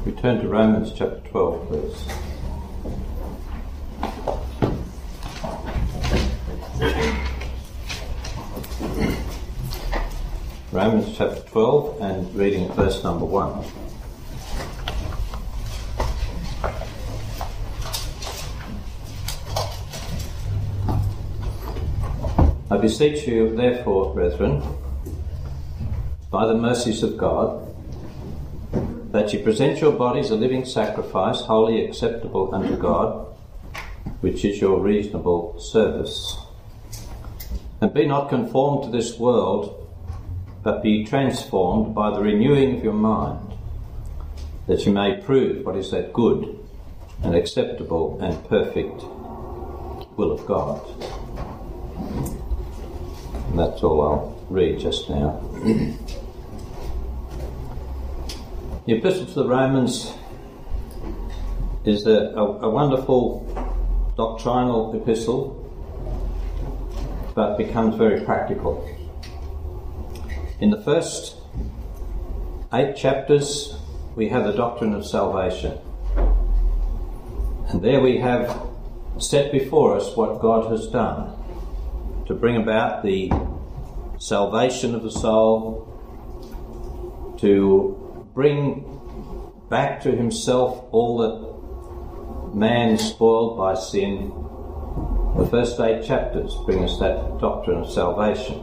We turn to Romans chapter 12, please. Romans chapter 12 and reading at verse number 1. I beseech you, therefore, brethren, by the mercies of God, that you present your bodies a living sacrifice, wholly acceptable unto God, which is your reasonable service. And be not conformed to this world, but be transformed by the renewing of your mind, that you may prove what is that good and acceptable and perfect will of God. And that's all I'll read just now. The Epistle to the Romans is a wonderful doctrinal epistle, but becomes very practical. In the first 8 chapters, we have the doctrine of salvation. And there we have set before us what God has done to bring about the salvation of the soul, to bring back to himself all that man spoiled by sin. The first 8 chapters bring us that doctrine of salvation.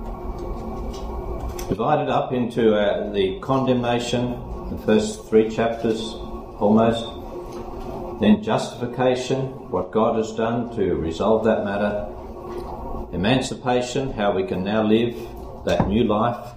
Divided up into the condemnation, the first 3 chapters almost, then justification, what God has done to resolve that matter, emancipation, how we can now live that new life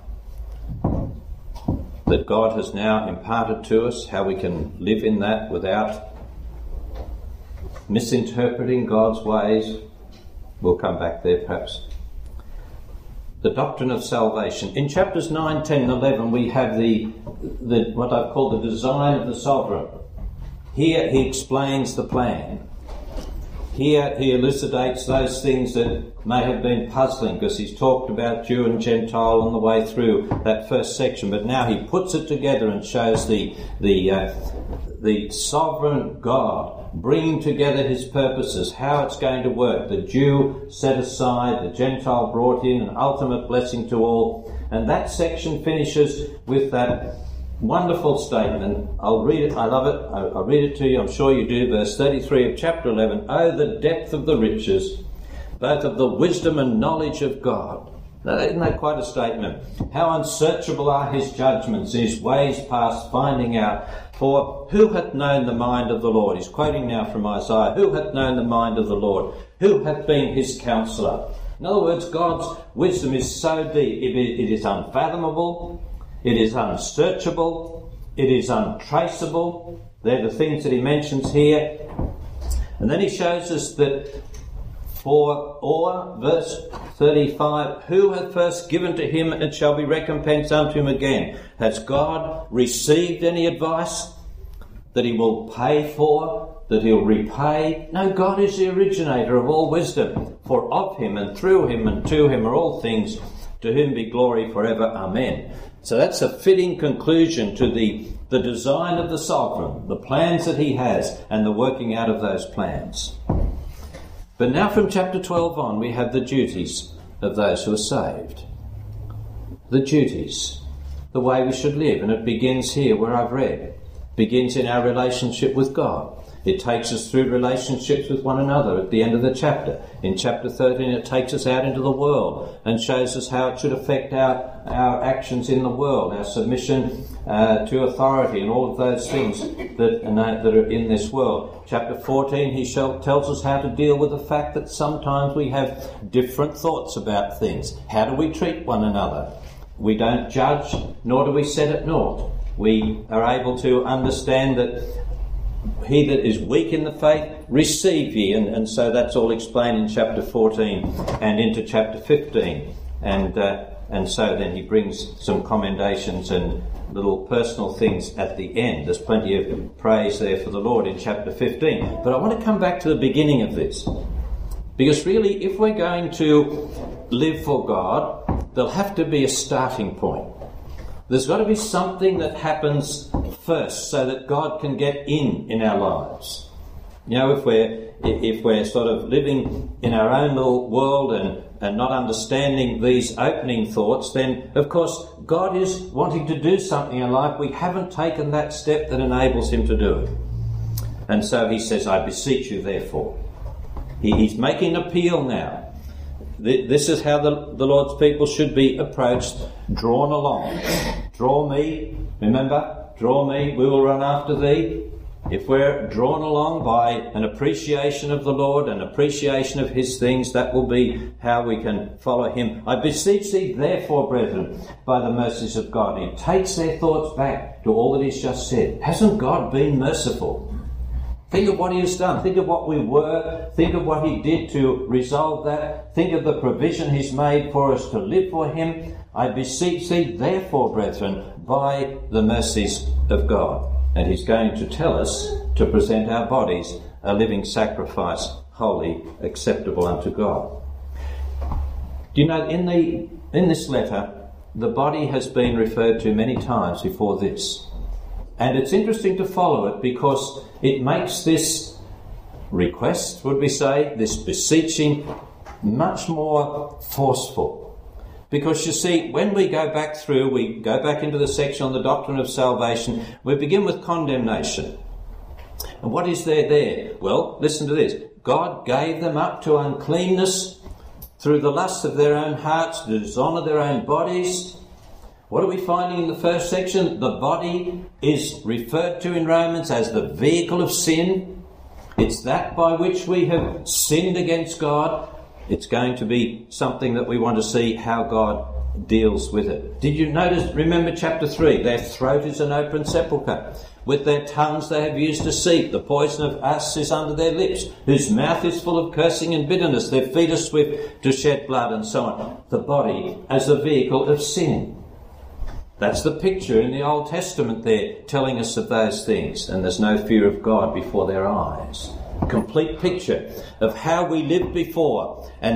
that God has now imparted to us, how we can live in that without misinterpreting God's ways. We'll come back there perhaps. The doctrine of salvation. In chapters 9, 10 and 11 we have the what I've called the design of the sovereign. Here he explains the plan. Here he elucidates those things that may have been puzzling, because he's talked about Jew and Gentile on the way through that first section, but now he puts it together and shows the sovereign God bringing together his purposes, how it's going to work. The Jew set aside, the Gentile brought in, an ultimate blessing to all. And that section finishes with that wonderful statement. I'll read it. I love it. I'll read it to you. I'm sure you do. Verse 33 of chapter 11. Oh, the depth of the riches, both of the wisdom and knowledge of God. Now, isn't that quite a statement? How unsearchable are his judgments, his ways past finding out. For who hath known the mind of the Lord? He's quoting now from Isaiah. Who hath known the mind of the Lord? Who hath been his counsellor? In other words, God's wisdom is so deep. It is unfathomable. It is unsearchable. It is untraceable. They're the things that he mentions here. And then he shows us that verse 35, who hath first given to him, and it shall be recompensed unto him again. Has God received any advice that he will pay for, that he'll repay? No, God is the originator of all wisdom. For of him and through him and to him are all things, to whom be glory forever. Amen. So that's a fitting conclusion to the design of the sovereign, the plans that he has, and the working out of those plans. But now from chapter 12 on, we have the duties of those who are saved. The duties, the way we should live. And it begins here where I've read. It begins in our relationship with God. It takes us through relationships with one another at the end of the chapter. In chapter 13, it takes us out into the world and shows us how it should affect our actions in the world, our submission to authority and all of those things that are in this world. Chapter 14, he tells us how to deal with the fact that sometimes we have different thoughts about things. How do we treat one another? We don't judge, nor do we set at naught. We are able to understand that he that is weak in the faith, receive ye. And so that's all explained in chapter 14 and into chapter 15. And so then he brings some commendations and little personal things at the end. There's plenty of praise there for the Lord in chapter 15. But I want to come back to the beginning of this. Because really, if we're going to live for God, there'll have to be a starting point. There's got to be something that happens first so that God can get in our lives. You know, if we're sort of living in our own little world and not understanding these opening thoughts, then of course God is wanting to do something in life. We haven't taken that step that enables him to do it. And so he says, I beseech you therefore. He's making an appeal now. This is how the Lord's people should be approached, drawn along. Draw me, remember, draw me, we will run after thee. If we're drawn along by an appreciation of the Lord, an appreciation of his things, that will be how we can follow him. I beseech thee, therefore, brethren, by the mercies of God. He takes their thoughts back to all that he's just said. Hasn't God been merciful? Think of what he has done. Think of what we were. Think of what he did to resolve that. Think of the provision he's made for us to live for him. I beseech thee, therefore, brethren, by the mercies of God. And he's going to tell us to present our bodies a living sacrifice, holy, acceptable unto God. Do you know, in this letter, the body has been referred to many times before this. And it's interesting to follow it because it makes this request, would we say, this beseeching, much more forceful. Because you see, when we go back into the section on the doctrine of salvation, we begin with condemnation. And what is there? Well, listen to this. God gave them up to uncleanness through the lust of their own hearts, to dishonour their own bodies. What are we finding in the first section? The body is referred to in Romans as the vehicle of sin. It's that by which we have sinned against God. It's going to be something that we want to see how God deals with it. Did you notice, remember chapter 3, their throat is an open sepulchre. With their tongues they have used deceit. The poison of asps is under their lips, whose mouth is full of cursing and bitterness. Their feet are swift to shed blood, and so on. The body as a vehicle of sin. That's the picture in the Old Testament there, telling us of those things. And there's no fear of God before their eyes. Complete picture of how we lived before. And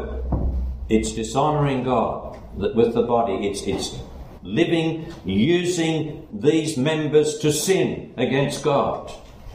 so it's dishonouring God with the body. It's living, using these members to sin against God.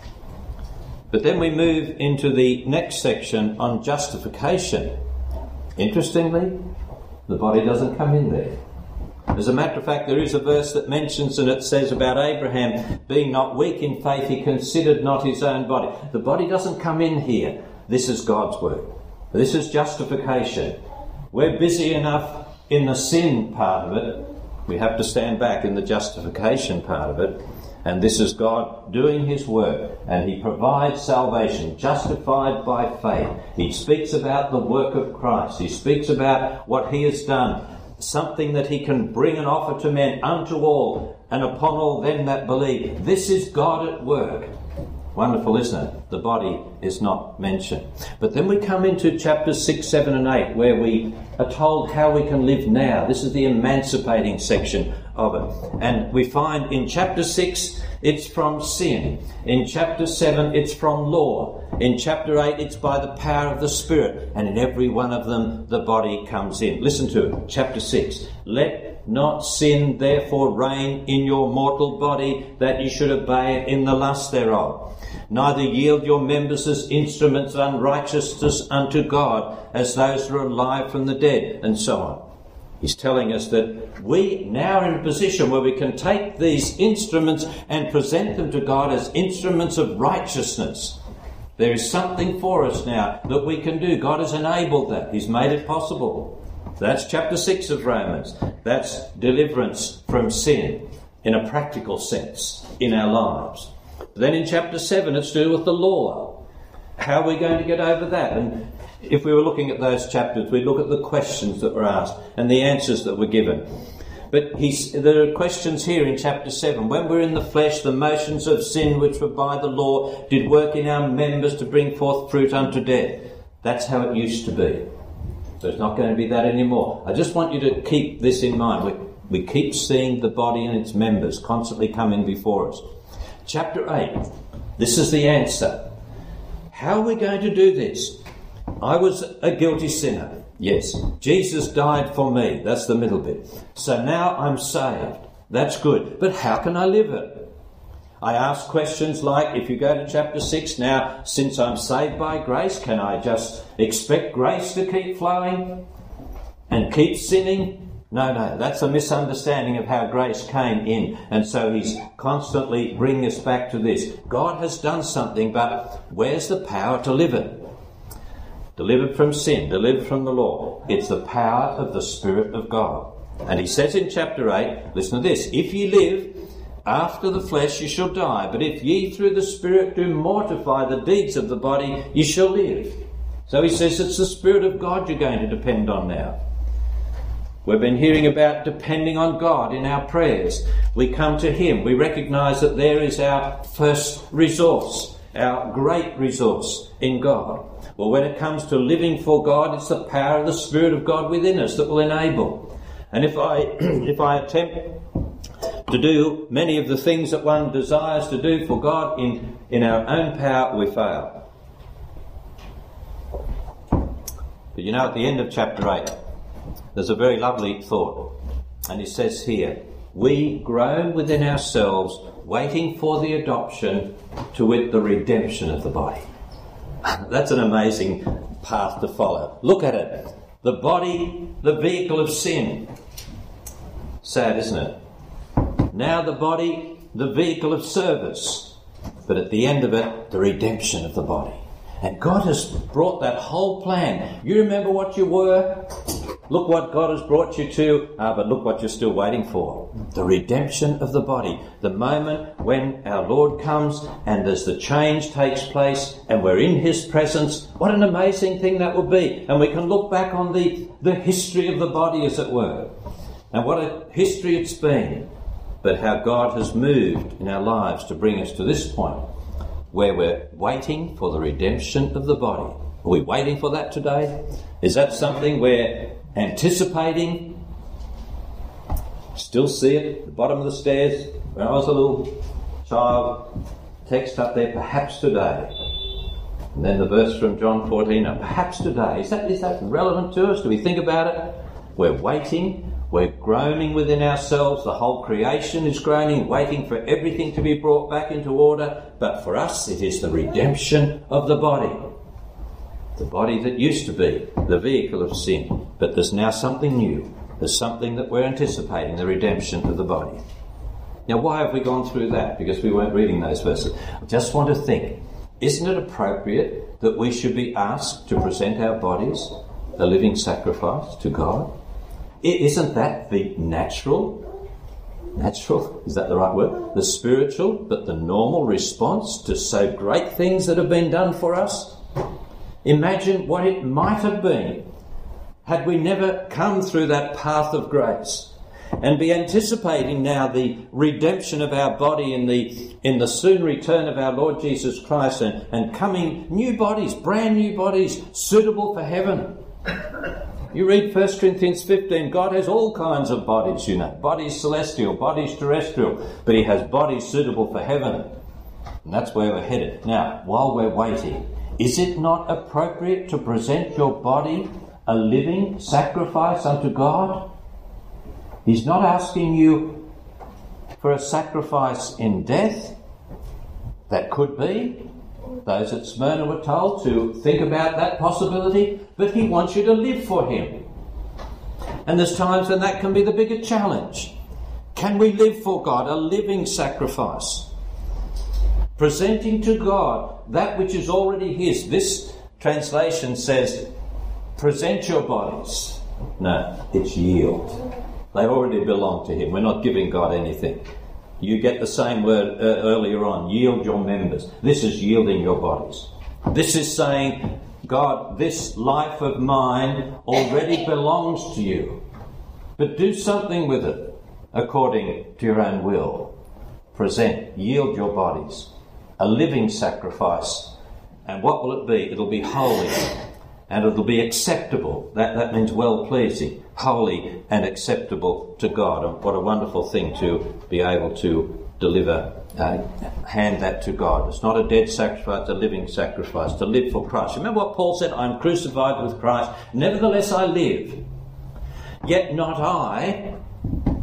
But then we move into the next section on justification. Interestingly, the body doesn't come in there. As a matter of fact, there is a verse that mentions, and it says about Abraham being not weak in faith, he considered not his own body. The body doesn't come in here. This is God's work. This is justification. We're busy enough in the sin part of it. We have to stand back in the justification part of it. And this is God doing his work. And he provides salvation, justified by faith. He speaks about the work of Christ. He speaks about what he has done. Something that he can bring and offer to men, unto all, and upon all them that believe. This is God at work. Wonderful, isn't it? The body is not mentioned. But then we come into chapters 6, 7 and 8, where we are told how we can live now. This is the emancipating section of it. And we find in chapter 6, it's from sin. In chapter 7, it's from law. In chapter 8, it's by the power of the Spirit. And in every one of them, the body comes in. Listen to it. Chapter 6. Let not sin therefore reign in your mortal body, that ye should obey it in the lust thereof. Neither yield your members as instruments of unrighteousness unto God, as those who are alive from the dead, and so on. He's telling us that we now are in a position where we can take these instruments and present them to God as instruments of righteousness. There is something for us now that we can do. God has enabled that. He's made it possible. That's chapter 6 of Romans. That's deliverance from sin in a practical sense in our lives. Then in chapter 7, it's to do with the law. How are we going to get over that? And if we were looking at those chapters, we'd look at the questions that were asked and the answers that were given. But there are questions here in chapter 7. When we're in the flesh, the motions of sin which were by the law did work in our members to bring forth fruit unto death. That's how it used to be. So it's not going to be that anymore. I just want you to keep this in mind. We keep seeing the body and its members constantly coming before us. Chapter 8. This is the answer. How are we going to do this? I was a guilty sinner. Yes. Jesus died for me. That's the middle bit. So now I'm saved. That's good. But how can I live it? I ask questions like, if you go to chapter 6, now, since I'm saved by grace, can I just expect grace to keep flowing and keep sinning? No, that's a misunderstanding of how grace came in. And so he's constantly bringing us back to this. God has done something, but where's the power to live it? Delivered from sin, delivered from the law. It's the power of the Spirit of God. And he says in chapter 8, listen to this, if ye live after the flesh, ye shall die. But if ye through the Spirit do mortify the deeds of the body, ye shall live. So he says it's the Spirit of God you're going to depend on now. We've been hearing about depending on God in our prayers. We come to him. We recognise that there is our first resource, our great resource in God. Well, when it comes to living for God, it's the power of the Spirit of God within us that will enable. And if I attempt to do many of the things that one desires to do for God in our own power, we fail. But you know, at the end of chapter 8, there's a very lovely thought. And he says here, we groan within ourselves, waiting for the adoption, to wit, the redemption of the body. That's an amazing path to follow. Look at it. The body, the vehicle of sin. Sad, isn't it? Now the body, the vehicle of service. But at the end of it, the redemption of the body. And God has brought that whole plan. You remember what you were? Look what God has brought you to. But look what you're still waiting for. The redemption of the body. The moment when our Lord comes and as the change takes place and we're in his presence, what an amazing thing that will be. And we can look back on the history of the body, as it were. And what a history it's been. But how God has moved in our lives to bring us to this point where we're waiting for the redemption of the body. Are we waiting for that today? Is that something we're anticipating? Still see it at the bottom of the stairs. When I was a little child, text up there, perhaps today. And then the verse from John 14, perhaps today. Is that relevant to us? Do we think about it? We're waiting. We're groaning within ourselves. The whole creation is groaning, waiting for everything to be brought back into order. But for us, it is the redemption of the body. The body that used to be the vehicle of sin. But there's now something new. There's something that we're anticipating, the redemption of the body. Now, why have we gone through that? Because we weren't reading those verses. I just want to think, isn't it appropriate that we should be asked to present our bodies a living sacrifice to God? Isn't that the natural, is that the right word? The spiritual, but the normal response to so great things that have been done for us? Imagine what it might have been had we never come through that path of grace, and be anticipating now the redemption of our body in the soon return of our Lord Jesus Christ, and coming new bodies, brand new bodies, suitable for heaven. You read 1 Corinthians 15, God has all kinds of bodies, you know. Bodies celestial, bodies terrestrial, but he has bodies suitable for heaven. And that's where we're headed. Now, while we're waiting, is it not appropriate to present your body a living sacrifice unto God? He's not asking you for a sacrifice in death. That could be. Those at Smyrna were told to think about that possibility, but he wants you to live for him. And there's times when that can be the bigger challenge. Can we live for God, a living sacrifice? Presenting to God that which is already his. This translation says, present your bodies. No, it's yield. They already belong to him. We're not giving God anything. You get the same word earlier on, yield your members. This is yielding your bodies. This is saying, God, this life of mine already belongs to you. But do something with it according to your own will. Present, yield your bodies. A living sacrifice. And what will it be? It'll be holy. And it'll be acceptable. That means well-pleasing. Holy and acceptable to God. And what a wonderful thing to be able to deliver, hand that to God. It's not a dead sacrifice, it's a living sacrifice, to live for Christ. Remember what Paul said, I'm crucified with Christ, nevertheless I live. Yet not I,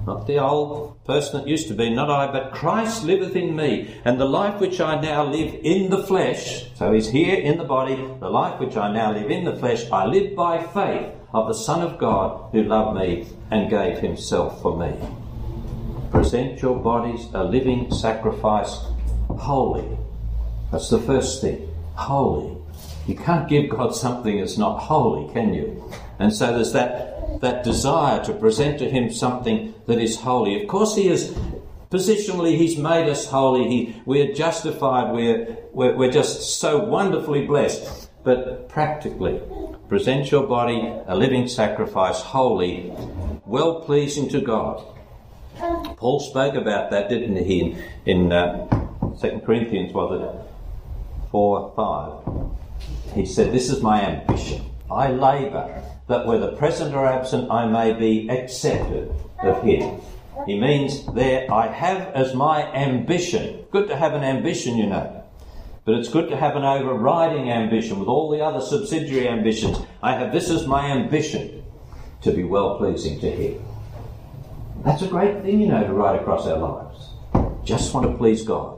Not the old person that used to be, not I, but Christ liveth in me. And the life which I now live in the flesh, so he's here in the body, the life which I now live in the flesh, I live by faith of the Son of God who loved me and gave himself for me. Present your bodies a living sacrifice, holy. That's the first thing, holy. You can't give God something that's not holy, can you? And so there's that desire to present to him something that is holy. Of course he is, positionally he's made us holy. We're justified, we're just so wonderfully blessed. But practically, present your body a living sacrifice, holy, well-pleasing to God. Paul spoke about that, didn't he, in 2 Corinthians, was it 4:5? He said, this is my ambition. I labour that whether present or absent I may be accepted of him. He means there, I have as my ambition. Good to have an ambition, you know. But it's good to have an overriding ambition with all the other subsidiary ambitions. I have this as my ambition, to be well-pleasing to him. That's a great thing, you know, to write across our lives. Just want to please God.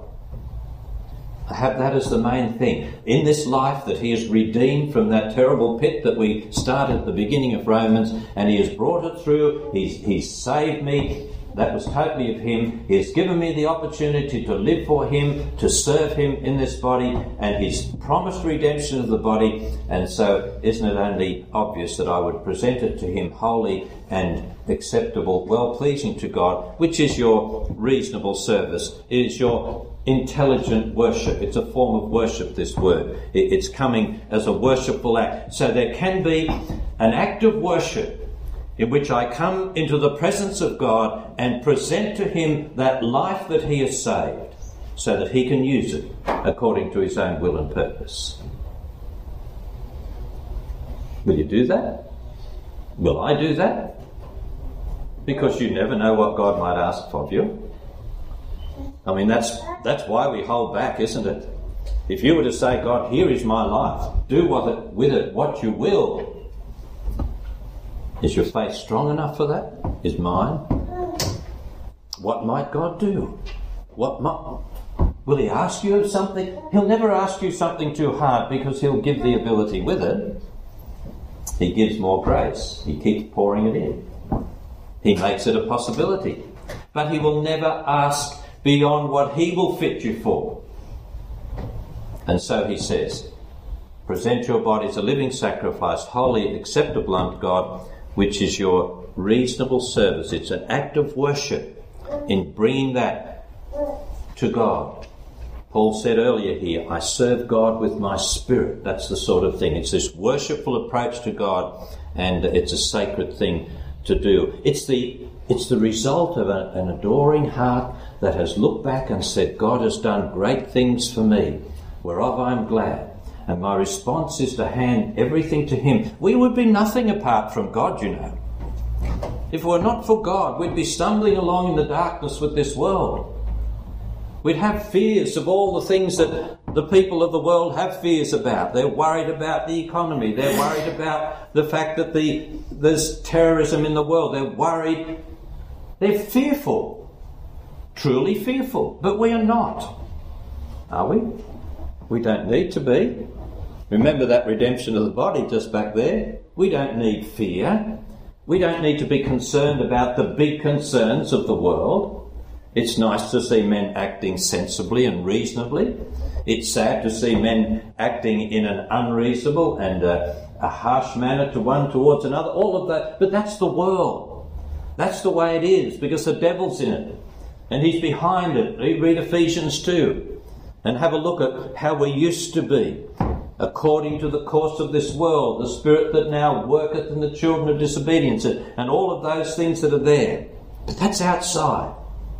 I have that as the main thing. In this life that he has redeemed from that terrible pit that we started at the beginning of Romans, and he has brought it through, he's saved me. That was totally of him. He has given me the opportunity to live for him, to serve him in this body, and he's promised redemption of the body. And so isn't it only obvious that I would present it to him holy and acceptable, well-pleasing to God, which is your reasonable service. It is your intelligent worship. It's a form of worship, this word. It's coming as a worshipful act. So there can be an act of worship in which I come into the presence of God and present to him that life that he has saved, so that he can use it according to his own will and purpose. Will you do that? Will I do that? Because you never know what God might ask of you. I mean, that's why we hold back, isn't it? If you were to say, God, here is my life, do with it what you will. Is your faith strong enough for that? Is mine? What might God do? Will he ask you of something? He'll never ask you something too hard, because he'll give the ability with it. He gives more grace. He keeps pouring it in. He makes it a possibility. But he will never ask beyond what he will fit you for. And so he says, present your bodies a living sacrifice, holy, acceptable unto God, which is your reasonable service. It's an act of worship in bringing that to God. Paul said earlier here, I serve God with my spirit. That's the sort of thing. It's this worshipful approach to God, and it's a sacred thing to do. It's the result of an adoring heart that has looked back and said, God has done great things for me, whereof I am glad. And my response is to hand everything to him. We would be nothing apart from God, you know. If it were not for God, we'd be stumbling along in the darkness with this world. We'd have fears of all the things that the people of the world have fears about. They're worried about the economy. They're worried about the fact that there's terrorism in the world. They're worried. They're fearful. Truly fearful. But we are not. Are we? We don't need to be. Remember that redemption of the body just back there? We don't need fear. We don't need to be concerned about the big concerns of the world. It's nice to see men acting sensibly and reasonably. It's sad to see men acting in an unreasonable and a harsh manner to one towards another. All of that. But that's the world. That's the way it is, because the devil's in it. And he's behind it. Read Ephesians 2 and have a look at how we used to be. According to the course of this world, the spirit that now worketh in the children of disobedience, and all of those things that are there. But that's outside.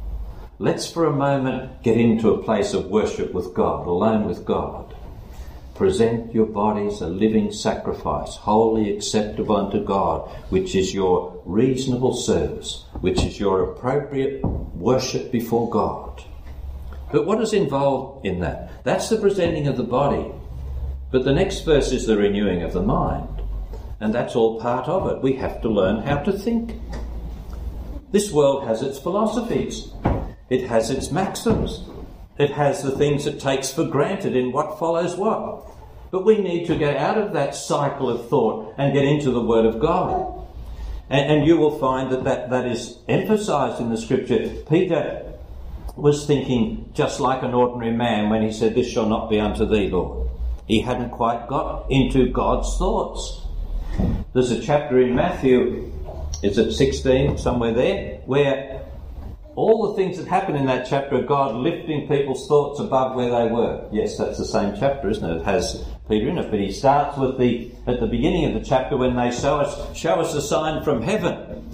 Let's for a moment get into a place of worship with God, alone with God. Present your bodies a living sacrifice, wholly acceptable unto God, which is your reasonable service, which is your appropriate worship before God. But what is involved in that? That's the presenting of the body. But the next verse is the renewing of the mind. And that's all part of it. We have to learn how to think. This world has its philosophies. It has its maxims. It has the things it takes for granted in what follows what. But we need to get out of that cycle of thought and get into the Word of God. And you will find that is emphasised in the Scripture. Peter was thinking just like an ordinary man when he said, "This shall not be unto thee, Lord." He hadn't quite got into God's thoughts. There's a chapter in Matthew, is it 16, somewhere there, where all the things that happen in that chapter are God lifting people's thoughts above where they were. Yes, that's the same chapter, isn't it? It has Peter in it, but he starts with at the beginning of the chapter when they show us a sign from heaven.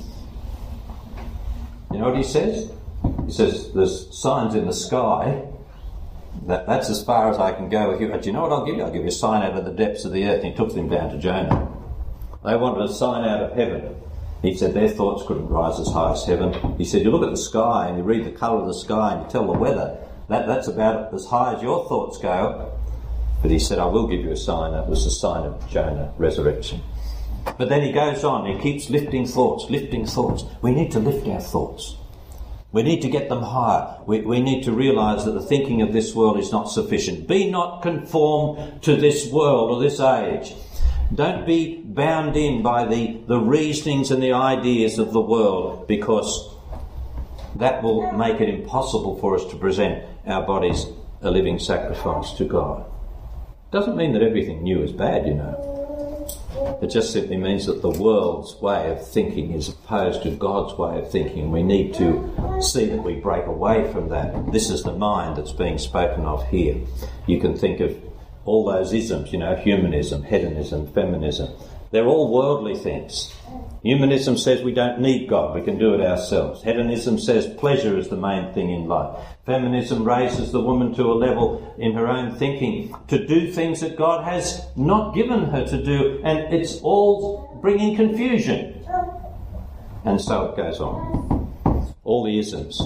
You know what he says? He says, "There's signs in the sky. That's as far as I can go with you. But you know what I'll give you? I'll give you a sign out of the depths of the earth." And he took them down to Jonah. They wanted a sign out of heaven. He said their thoughts couldn't rise as high as heaven. He said, you look at the sky and you read the colour of the sky and you tell the weather. That's about as high as your thoughts go. But he said, I will give you a sign. That was the sign of Jonah, resurrection. But then he goes on. He keeps lifting thoughts, lifting thoughts. We need to lift our thoughts. We need to get them higher. We need to realise that the thinking of this world is not sufficient. Be not conformed to this world or this age. Don't be bound in by the reasonings and the ideas of the world, because that will make it impossible for us to present our bodies a living sacrifice to God. Doesn't mean that everything new is bad, you know. It just simply means that the world's way of thinking is opposed to God's way of thinking. We need to see that we break away from that. This is the mind that's being spoken of here. You can think of all those isms, you know, humanism, hedonism, feminism. They're all worldly things. Humanism says we don't need God, we can do it ourselves. Hedonism says pleasure is the main thing in life. Feminism raises the woman to a level in her own thinking to do things that God has not given her to do, and it's all bringing confusion. And so it goes on. All the isms.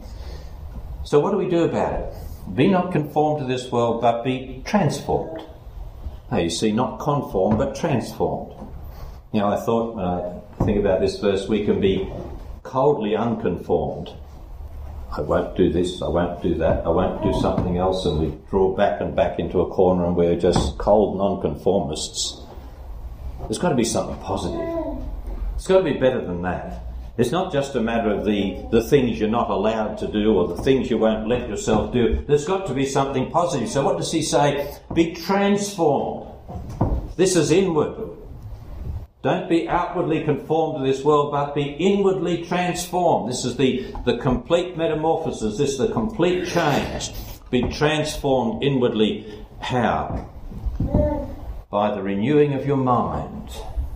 So what do we do about it? Be not conformed to this world, but be transformed. Now you see, not conformed, but transformed. You know, I thought, when I think about this verse, we can be coldly unconformed. I won't do this, I won't do that, I won't do something else, and we draw back and back into a corner and we're just cold nonconformists. There's got to be something positive. It's got to be better than that. It's not just a matter of the things you're not allowed to do or the things you won't let yourself do. There's got to be something positive. So what does he say? Be transformed. This is inward. Don't be outwardly conformed to this world, but be inwardly transformed. This is the complete metamorphosis. This is the complete change. Be transformed inwardly. How? By the renewing of your mind.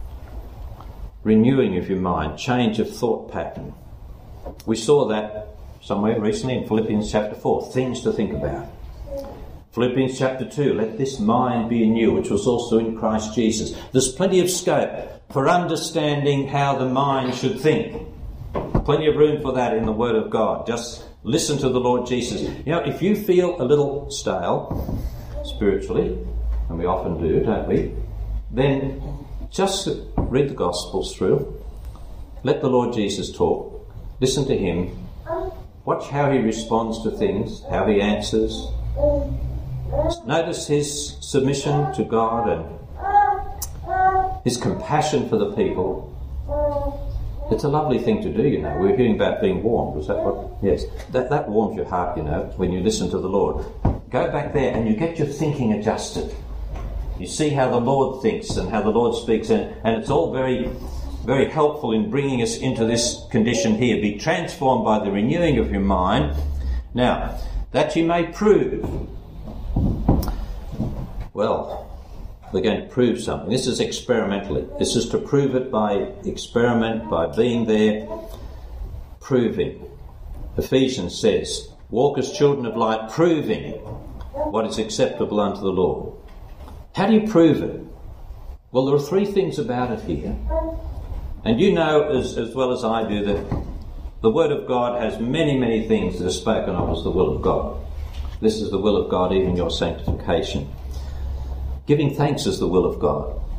Renewing of your mind, change of thought pattern. We saw that somewhere recently in Philippians chapter 4, things to think about. Philippians chapter 2, let this mind be in you, which was also in Christ Jesus. There's plenty of scope for understanding how the mind should think. Plenty of room for that in the Word of God. Just listen to the Lord Jesus. You know, if you feel a little stale spiritually, and we often do, don't we, then just read the Gospels through. Let the Lord Jesus talk. Listen to him. Watch how he responds to things, how he answers. Notice his submission to God and his compassion for the people. It's a lovely thing to do, you know. We were hearing about being warmed. Was that what? Yes. That warms your heart, you know, when you listen to the Lord. Go back there and you get your thinking adjusted. You see how the Lord thinks and how the Lord speaks, and it's all very, very helpful in bringing us into this condition here. Be transformed by the renewing of your mind. Now, that you may prove. Well, we're going to prove something. This is experimentally. This is to prove it by experiment, by being there, proving. Ephesians says, walk as children of light, proving what is acceptable unto the Lord. How do you prove it? Well, there are three things about it here. And you know as well as I do that the Word of God has many, many things that are spoken of as the will of God. This is the will of God, even your sanctification. Giving thanks is the will of God.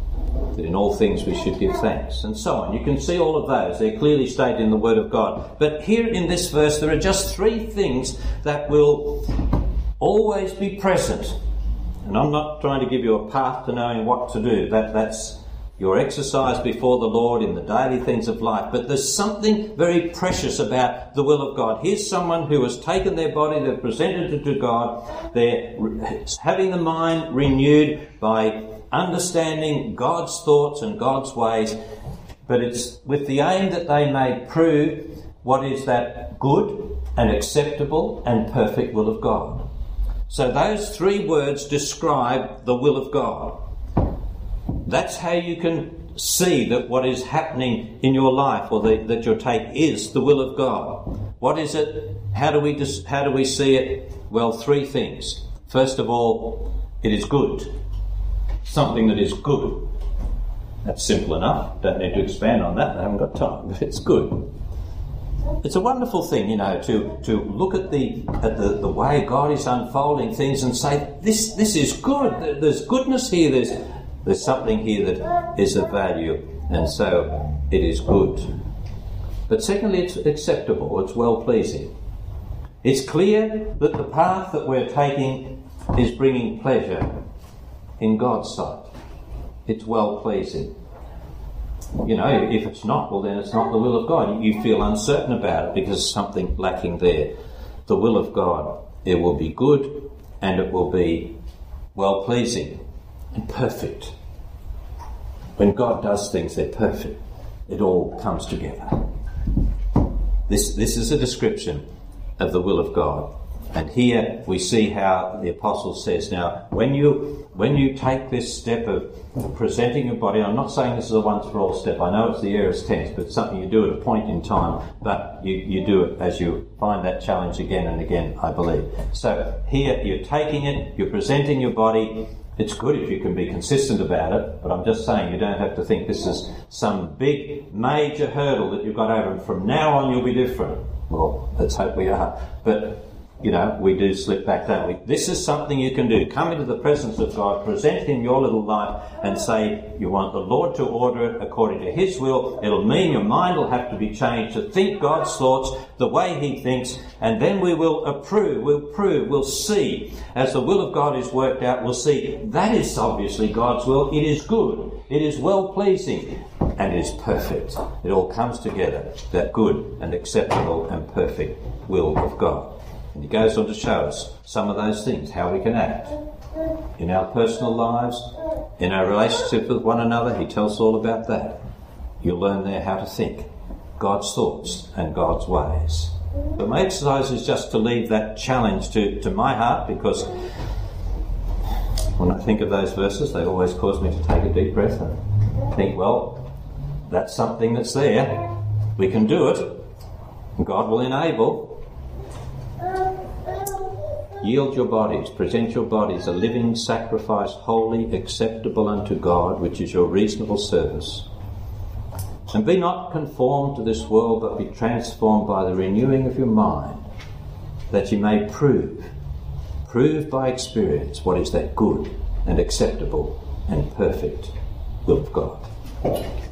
that in all things we should give thanks, and so on. You can see all of those. They're clearly stated in the Word of God. But here in this verse, there are just three things that will always be present. And I'm not trying to give you a path to knowing what to do. That's your exercise before the Lord in the daily things of life. But there's something very precious about the will of God. Here's someone who has taken their body, they've presented it to God, they're having the mind renewed by understanding God's thoughts and God's ways, but it's with the aim that they may prove what is that good and acceptable and perfect will of God. So those three words describe the will of God. That's how you can see that what is happening in your life, or that your take is the will of God. What is it? How do we see it? Well, three things. First of all, it is good. Something that is good. That's simple enough. Don't need to expand on that. I haven't got time. But it's good. It's a wonderful thing, to look at the way God is unfolding things and say, this is good. There's goodness here. There's something here that is of value, and so it is good. But secondly, it's acceptable. It's well-pleasing. It's clear that the path that we're taking is bringing pleasure in God's sight. It's well-pleasing. If it's not, well, then it's not the will of God. You feel uncertain about it because there's something lacking there. The will of God, it will be good and it will be well-pleasing and perfect. When God does things, they're perfect. It all comes together. This is a description of the will of God. And here we see how the apostle says, now, when you take this step of presenting your body, I'm not saying this is a once-for-all step. I know it's the aorist tense, but it's something you do at a point in time, but you do it as you find that challenge again and again, I believe. So here you're taking it, you're presenting your body. It's good if you can be consistent about it, but I'm just saying you don't have to think this is some big, major hurdle that you've got over, and from now on you'll be different. Well, let's hope we are. But we do slip back, don't we? This is something you can do. Come into the presence of God, present Him your little life, and say you want the Lord to order it according to His will. It'll mean your mind will have to be changed to think God's thoughts the way He thinks, and then we will approve, we'll see. As the will of God is worked out, we'll see that is obviously God's will. It is good. It is well-pleasing. And it is perfect. It all comes together, that good and acceptable and perfect will of God. And he goes on to show us some of those things, how we can act in our personal lives, in our relationship with one another. He tells us all about that. You'll learn there how to think God's thoughts and God's ways. But my exercise is just to leave that challenge to my heart, because when I think of those verses, they always cause me to take a deep breath and think, well, that's something that's there. We can do it. And God will enable. Yield your bodies, present your bodies a living sacrifice, holy, acceptable unto God, which is your reasonable service. And be not conformed to this world, but be transformed by the renewing of your mind, that you may prove by experience what is that good and acceptable and perfect will of God.